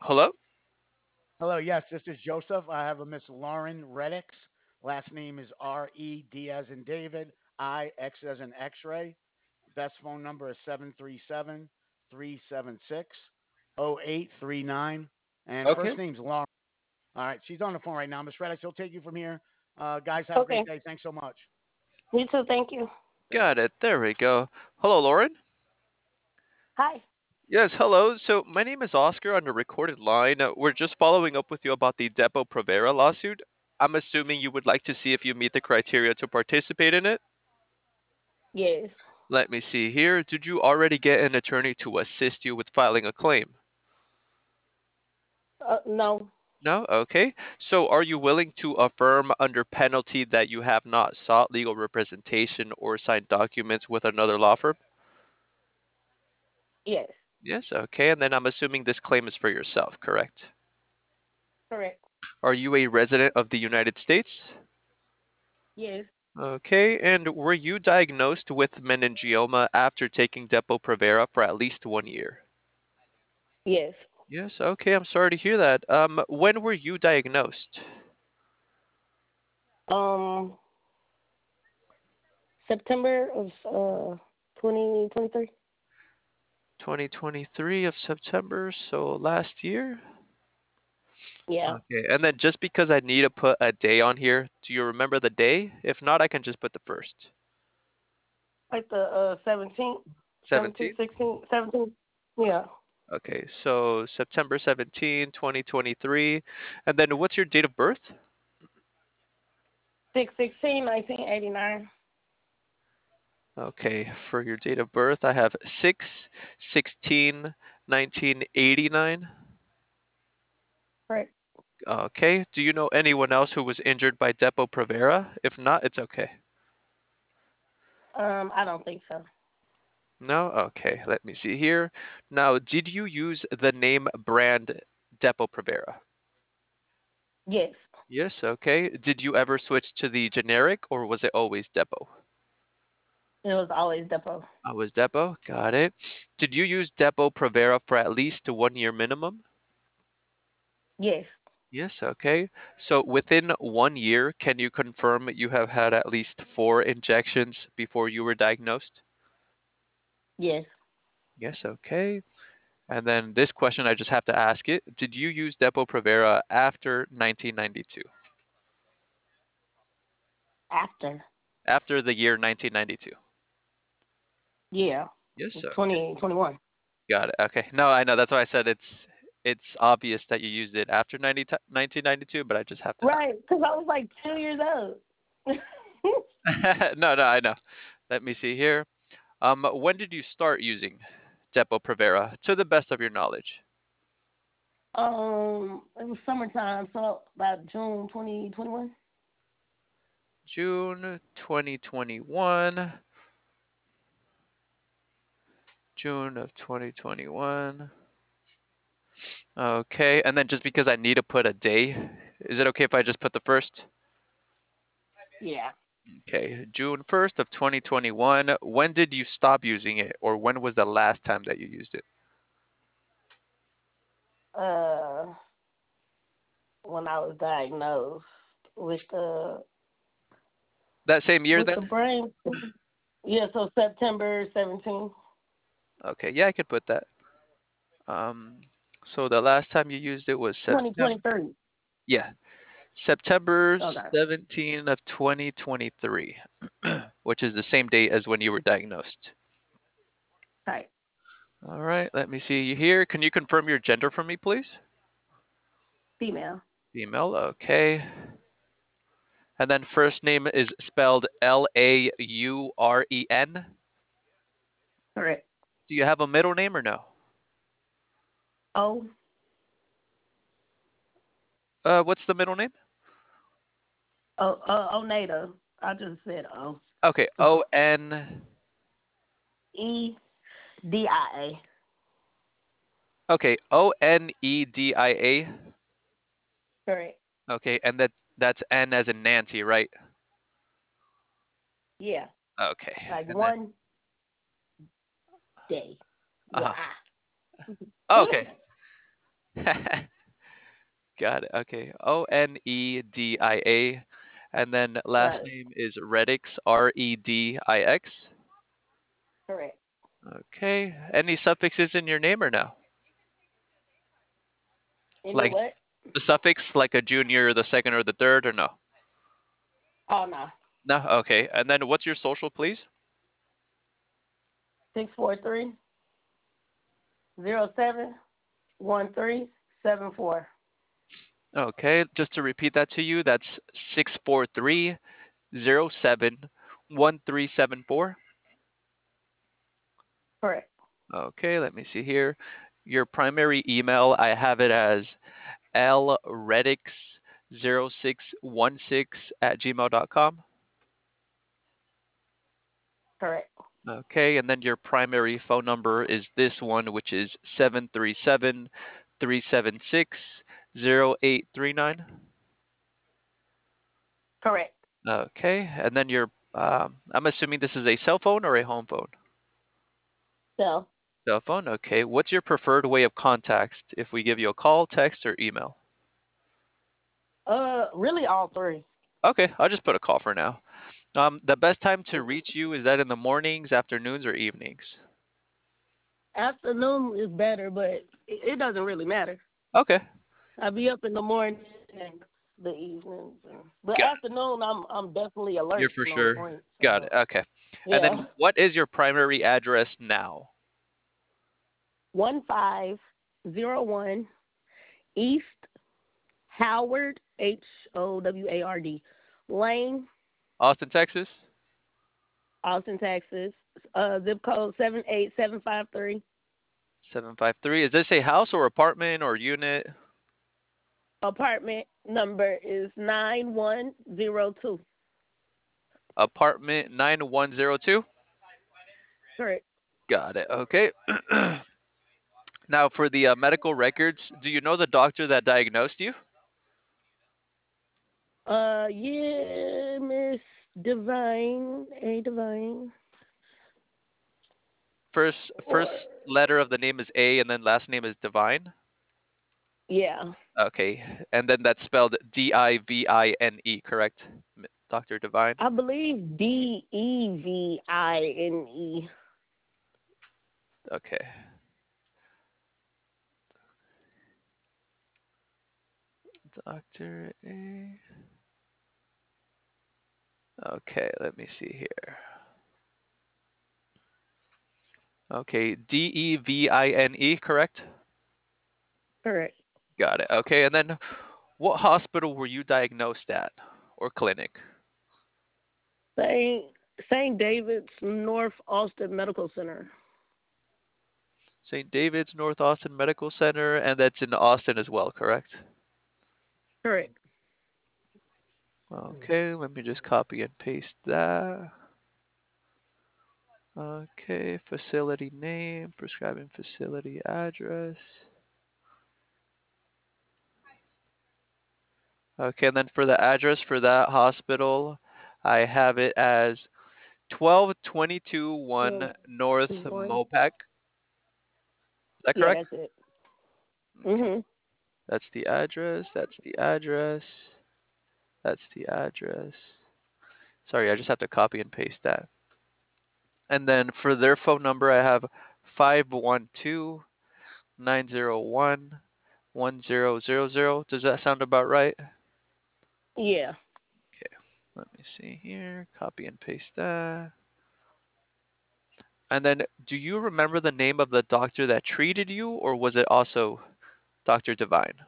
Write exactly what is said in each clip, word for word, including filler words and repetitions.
Hello? Hello, yes, this is Joseph. I have a Miss Lauren Reddix. Last name is R E D as in David, I X as in X ray. Best phone number is seven three seven, three seven six, zero eight three nine. And Okay. first name's Lauren. All right, she's on the phone right now. Miss Reddix, she'll take you from here. Uh, guys, have a great Okay. day. Thanks so much. You too. Thank you. Thank Got you. it. There we go. Hello, Lauren. Hi. Yes, hello. So my name is Oscar on the recorded line. Uh, We're just following up with you about the Depo Provera lawsuit. I'm assuming you would like to see if you meet the criteria to participate in it. Yes. Let me see here. Did you already get an attorney to assist you with filing a claim? Uh, no. No? Okay. So are you willing to affirm under penalty that you have not sought legal representation or signed documents with another law firm? Yes. Yes, okay. And then I'm assuming this claim is for yourself, correct? Correct. Are you a resident of the United States? Yes. Okay, and were you diagnosed with meningioma after taking Depo-Provera for at least one year? Yes. Yes, okay, I'm sorry to hear that. Um, when were you diagnosed? Um. September of uh twenty twenty three. twenty twenty-three of September, so last year? Yeah. Okay, and then just because I need to put a day on here, do you remember the day? If not, I can just put the first. Like the uh seventeenth, seventeenth, seventeenth? sixteenth, seventeenth. Yeah. Okay, so September seventeenth, twenty twenty-three. And then what's your date of birth? Six sixteen, nineteen eighty nine. Okay, for your date of birth, I have six sixteen nineteen eighty-nine. Correct. Okay, do you know anyone else who was injured by Depo-Provera? If not, it's okay. Um. I don't think so. No? Okay, let me see here. Now, did you use the name brand Depo-Provera? Yes. Yes, okay. Did you ever switch to the generic or was it always Depo? It was always Depot. I was Depo, got it. Did you use Depo-Provera for at least one year minimum? Yes. Yes, okay. So within one year, can you confirm you have had at least four injections before you were diagnosed? Yes. Yes, okay. And then this question, I just have to ask it. Did you use Depo-Provera after nineteen ninety-two? After. After the year nineteen ninety-two? Yeah. Yes, okay. Twenty twenty one. Got it. Okay. No, I know. That's why I said it's it's obvious that you used it after ninety nineteen ninety-two, but I just have to Right. Because I was like two years old. ask. No, no, I know. Let me see here. Um, when did you start using Depo-Provera, to the best of your knowledge? Um, it was summertime, so about June twenty twenty one. June twenty twenty-one. June of twenty twenty-one. Okay, and then just because I need to put a day, is it okay if I just put the first? Yeah. Okay, June first of twenty twenty-one. When did you stop using it, or when was the last time that you used it? Uh, when I was diagnosed with the That same year with the then? brain. Yeah, so September seventeenth. Okay, yeah, I could put that. Um, so the last time you used it was September. twenty twenty-three. Yeah, September Okay. seventeenth of twenty twenty-three, which is the same date as when you were diagnosed. Right. All right, let me see you here. Can you confirm your gender for me, please? Female. Female, okay. And then first name is spelled L A U R E N. Correct. Do you have a middle name or no? Oh, Uh, what's the middle name? oh, uh, Oneida. I just said O. Okay, O N. E D I A. Okay, O N E D I A. Correct. Okay, and that that's N as in Nancy, right? Yeah. Okay, Like and then one day with uh-huh. I. Oh, okay, Got it. Okay. O N E D I A. And then last Right. name is Reddix, R E D I X. Correct. Okay. Any suffixes in your name or no? Any Like what? the suffix, like a junior, the second, or the third, or no? Oh no. No? Okay. And then what's your social, please? Six four three zero seven one three seven four. Okay. Just to repeat that to you, that's six four three zero seven one three seven four. Correct. Okay. Let me see here. Your primary email, I have it as lredix zero six one six at gmail dot com. Correct. Okay, and then your primary phone number is this one, which is seven three seven, three seven six, zero eight three nine. Correct. Okay, and then your, um, I'm assuming this is a cell phone or a home phone? So, Cell phone, okay. What's your preferred way of contact if we give you a call, text, or email? uh, really all three. Okay, I'll just put a call for now. Um, the best time to reach you, is that in the mornings, afternoons, or evenings? Afternoon is better, but it, it doesn't really matter. Okay, I be up in the morning and the evenings, and, but got afternoon I'm I'm definitely You're alert for and on sure. point. Got it. So Okay. And yeah, then what is your primary address now? one five zero one East Howard H O W A R D Lane, Austin, Texas? Austin, Texas. Uh, zip code seven eight seven five three. seven five three. Is this a house or apartment or unit? Apartment number is nine one zero two. Apartment nine one zero two? Correct. Got it. Okay. Now, for the uh, medical records, do you know the doctor that diagnosed you? Uh, yeah, Miss Divine, A Divine, First, or first letter of the name is A, and then last name is Divine. yeah, Okay, and then that's spelled D I V I N E, correct? M- doctor Divine. I believe D E V I N E. Okay. Doctor A. Okay, let me see here. Okay, D E V I N E, correct? Correct. Got it. Okay, and then what hospital were you diagnosed at or clinic? Saint Saint David's North Austin Medical Center. Saint David's North Austin Medical Center, and that's in Austin as well, correct? Correct. Okay, let me just copy and paste that. Okay, facility name, prescribing facility address. Okay, and then for the address for that hospital, I have it as twelve twenty-two Well, one North one. Mopac. Is that Yeah, correct? that's it. Okay, Mhm. that's the address. That's the address. That's the address. Sorry, I just have to copy and paste that. And then for their phone number, I have five one two nine zero one one zero zero zero. Does that sound about right? Yeah. Okay, let me see here. Copy and paste that. And then, do you remember the name of the doctor that treated you, or was it also doctor Divine?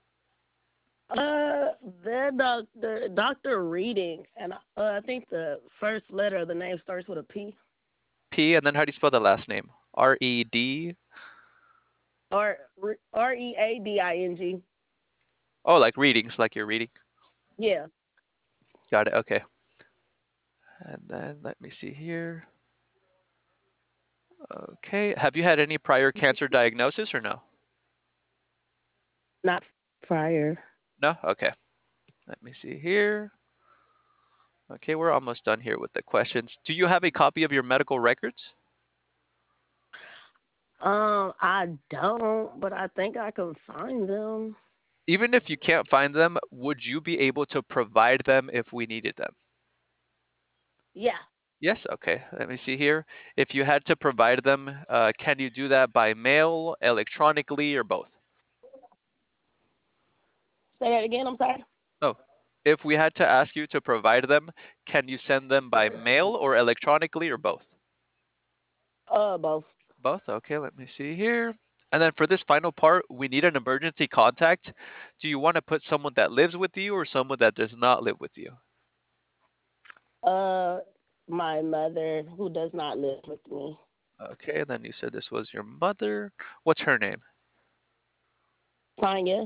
Uh, the doctor, Doctor Reading, and uh, I think the first letter of the name starts with a P. P, and then how do you spell the last name? R E D? R R E A D I N G. Oh, like readings, like you're reading. Yeah. Got it. Okay. And then let me see here. Okay. Have you had any prior cancer diagnosis or no? Not prior. No? Okay. Let me see here. Okay, we're almost done here with the questions. Do you have a copy of your medical records? Um, I don't, but I think I can find them. Even if you can't find them, would you be able to provide them if we needed them? Yeah. Yes, okay. Let me see here. If you had to provide them, uh, can you do that by mail, electronically, or both? Say that again. I'm sorry. Oh, if we had to ask you to provide them, can you send them by mail or electronically or both? Uh, both. Both? Okay, let me see here. And then for this final part, we need an emergency contact. Do you want to put someone that lives with you or someone that does not live with you? Uh, my mother, who does not live with me. Okay, and then you said this was your mother. What's her name? Sonia.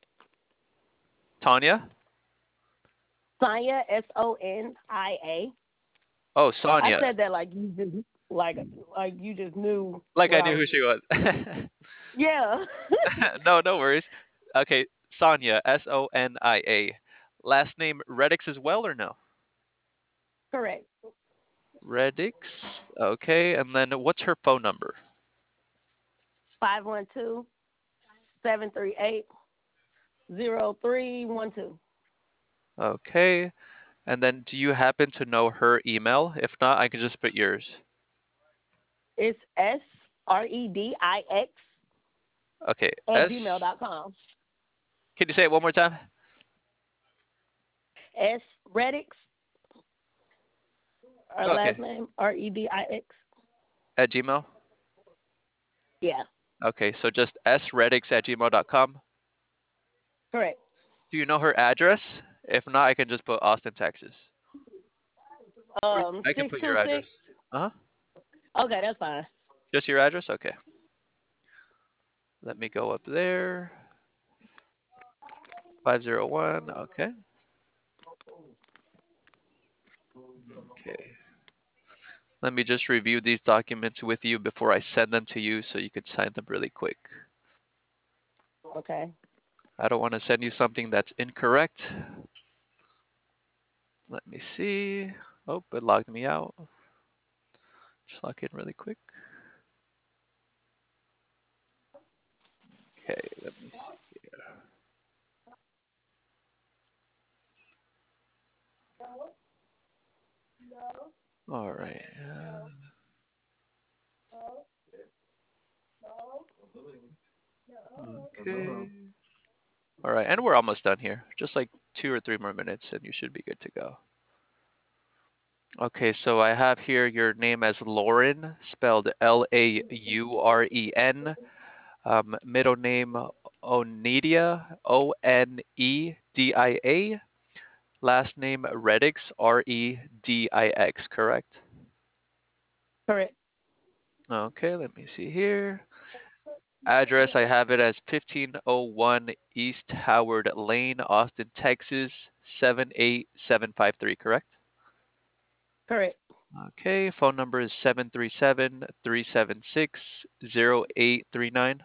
Tanya? Sonia. S O N I A. Oh, I Sonia. said that like you just like like you just knew Like what I I knew was. who she was. Yeah. No, no worries. Okay, Sonia, S O N I A. Last name Reddix as well or no? Correct. Reddix. Okay, and then what's her phone number? Five one two seven three eight zero three one two. Okay, and then do you happen to know her email? If not, I can just put yours. It's S R E D I X Okay, at gmail S. dot com. Can you say it one more time? S Reddix, our last Okay, name, R E D I X. at Gmail. Yeah, Okay, so just sreddix at gmail dot com. correct. Do you know her address? If not, I can just put Austin, Texas. Or Um, I can six put two your six. address. Uh huh. Okay, that's fine. Just your address? Okay. Let me go up there. five zero one. Okay. Okay. Let me just review these documents with you before I send them to you so you can sign them really quick. Okay. I don't want to send you something that's incorrect. Let me see. Oh, it logged me out. Just log in really quick. Okay, let me see here. All right. uh, Okay. All right, and we're almost done here. Just like two or three more minutes, and you should be good to go. Okay, so I have here your name as Lauren, spelled L A U R E N. Um, middle name Onidia, O N E D I A. Last name Reddix, R E D I X, correct? Correct. Okay, let me see here. Address, I have it as fifteen oh one East Howard Lane, Austin, Texas, seven eight seven five three, correct? Correct. Okay, phone number is seven three seven, three seven six, zero eight three nine.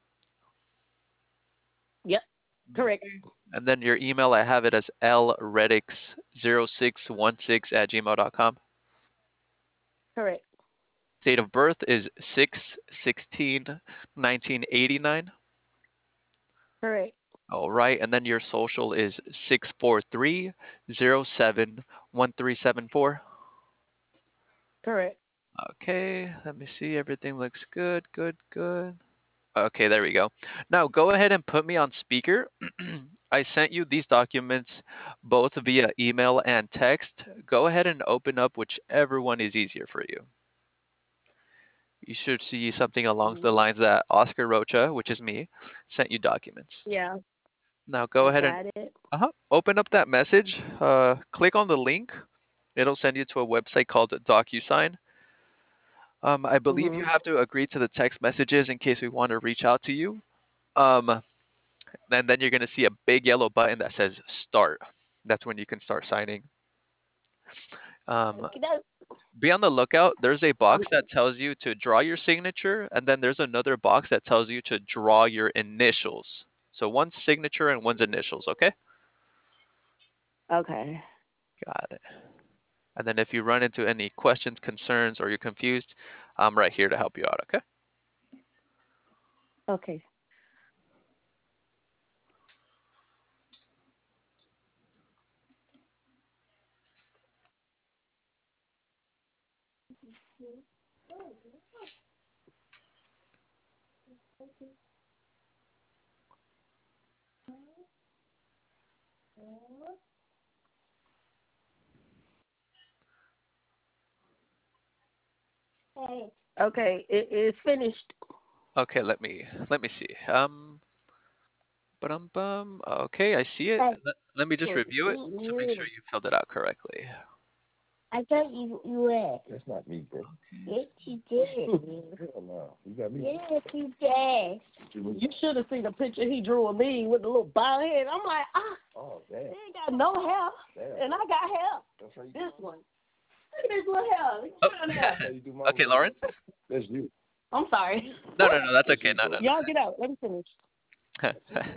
Yep. Correct. Okay. And then your email, I have it as lreddix zero six one six at gmail dot com. Correct. Date of birth is six sixteen nineteen eighty-nine. Correct. All right, and then your social is six four three zero seven one three seven four. Correct. Okay, let me see. Everything looks good, good, good. Okay, there we go. Now go ahead and put me on speaker. I sent you these documents both via email and text. Go ahead and open up whichever one is easier for you. You should see something along the Mhm. lines that Oscar Rocha, which is me, sent you documents. Yeah, Now go I ahead and got it. uh-huh, open up that message. Uh, click on the link. It'll send you to a website called DocuSign. Um, I believe you Mhm. have to agree to the text messages in case we want to reach out to you. Um, and then you're going to see a big yellow button that says Start. That's when you can start signing. Um, Okay, that- be on the lookout. There's a box that tells you to draw your signature, and then there's another box that tells you to draw your initials. So one's signature and one's initials, okay? Okay. Got it. And then if you run into any questions, concerns, or you're confused, I'm right here to help you out, okay? Okay. Okay, it is finished. Okay, let me let me see. Um, bum bum. Okay, I see it. Let, let me just review it to make sure you filled it out correctly. I thought you you were. That's not me, bro. Yes, you did. Hell no. You got me. Yes, you did. You should have seen the picture he drew of me with the little bald head. I'm like, ah, Oh, he damn. ain't got no hair, Damn. and I got hair. That's how you This do one. Look at this little hair. Look Oh. at that hair. That's how you do my Okay, work. Lauren. That's you. I'm sorry. No, no, no. That's That's okay. you, No, bro. no, Y'all get out. Let me finish. no.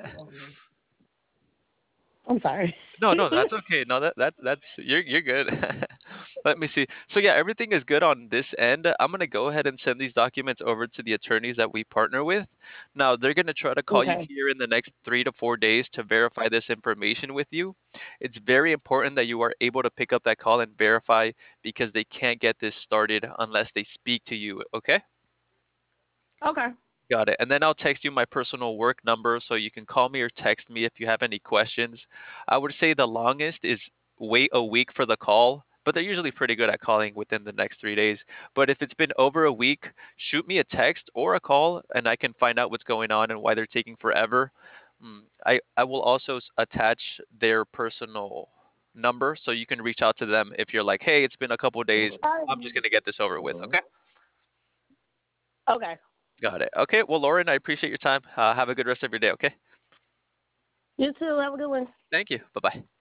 I'm sorry. No, no, that's okay. No, that that that's you're you're good. Let me see. So yeah, everything is good on this end. I'm gonna go ahead and send these documents over to the attorneys that we partner with. Now they're gonna try to call you Okay. here in the next three to four days to verify this information with you. It's very important that you are able to pick up that call and verify because they can't get this started unless they speak to you. Okay? Okay. Got it. And then I'll text you my personal work number so you can call me or text me if you have any questions. I would say the longest is wait a week for the call, but they're usually pretty good at calling within the next three days. But if it's been over a week, shoot me a text or a call and I can find out what's going on and why they're taking forever. Mm, I, I will also s- attach their personal number so you can reach out to them if you're like, hey, it's been a couple of days. I'm just going to get this over with. Uh-huh. Okay? Okay. Got it. Okay. Well, Lauren, I appreciate your time. Uh, have a good rest of your day. Okay. You too. Have a good one. Thank you. Bye bye.